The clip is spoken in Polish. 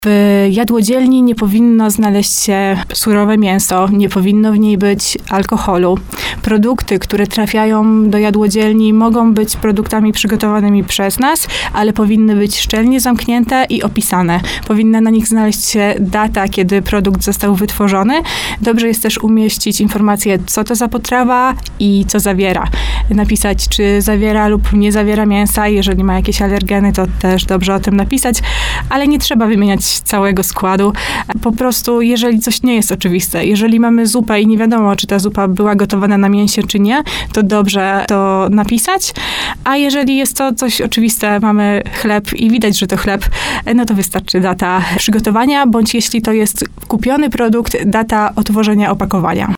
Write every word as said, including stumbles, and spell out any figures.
W jadłodzielni nie powinno znaleźć się surowe mięso, nie powinno w niej być alkoholu. Produkty, które trafiają do jadłodzielni, mogą być produktami przygotowanymi przez nas, ale powinny być szczelnie zamknięte i opisane. Powinna na nich znaleźć się data, kiedy produkt został wytworzony. Dobrze jest też umieścić informację, co to za potrawa i co zawiera. Napisać, czy zawiera lub nie zawiera mięsa. Jeżeli ma jakieś alergeny, to też dobrze o tym napisać, ale nie trzeba wymieniać całego składu. Po prostu, jeżeli coś nie jest oczywiste, jeżeli mamy zupę i nie wiadomo, czy ta zupa była gotowana na mięsie, czy nie, to dobrze to napisać. A jeżeli jest to coś oczywiste, mamy chleb i widać, że to chleb, no to wystarczy data przygotowania, bądź jeśli to jest kupiony produkt, data otworzenia opakowania.